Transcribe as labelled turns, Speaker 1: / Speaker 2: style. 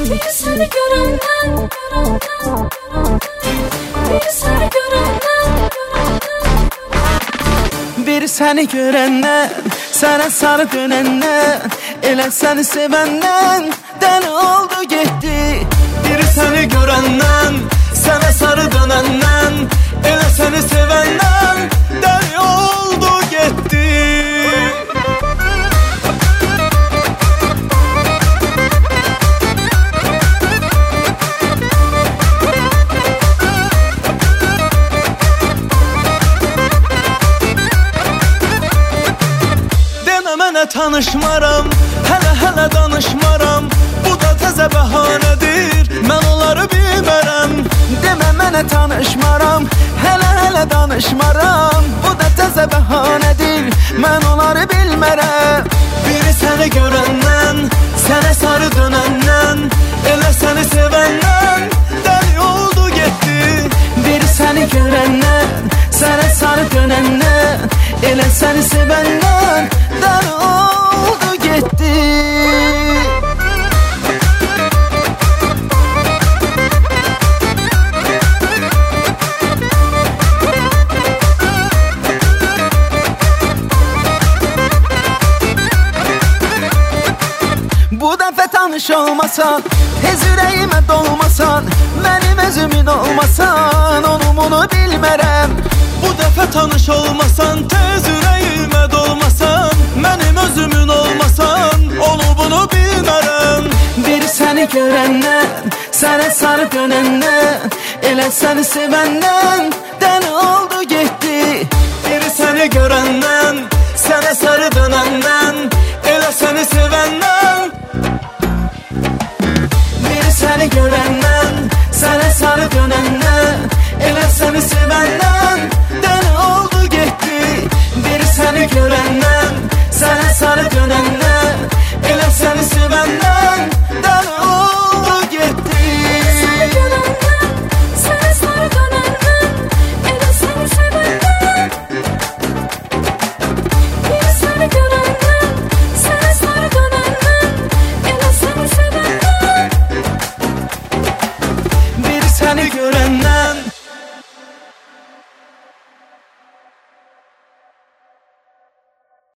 Speaker 1: Bir seni görenden, bir seni görenden,
Speaker 2: bir seni görenden, sana sarı dönenden, elə seni sevenden, deli oldu gitti.
Speaker 3: Bir seni görenden, sana sarı dönenden, elə seni sevenden, deli oldu gitti. Mənə tanışmaram, hələ danışmaram. Bu da təzə bəhanədir, mən onları bilmərəm.
Speaker 2: Demə mənə tanışmaram, hələ danışmaram. Bu da təzə bəhanədir, mən onları bilmərəm.
Speaker 3: Biri səni görəndən, sənə sarı dönəndən, elə səni sevəndən, dəli oldu getdi.
Speaker 2: Biri səni görəndən, sənə sarı dönəndən, elə səni sevəndən, dəli oldu getdi. Bu dəfə tanış olmasan, tez ürəyimə dolmasan, mənim özümün olmasan, onu bunu bilmərəm.
Speaker 3: Bu dəfə tanış olmasan, tez ürəyimə dolmasan, mənim özümün olmasan, onu bunu bilmərəm.
Speaker 2: Bir səni görəndən, sənə sarı dönəndən, elə səni sevəndən, dəli oldu getdi.
Speaker 3: Bir səni görəndən, sənə sarı dönəndən, elə səni sevəndən.
Speaker 2: Bir səni görəndən, sənə sarı dönəndən,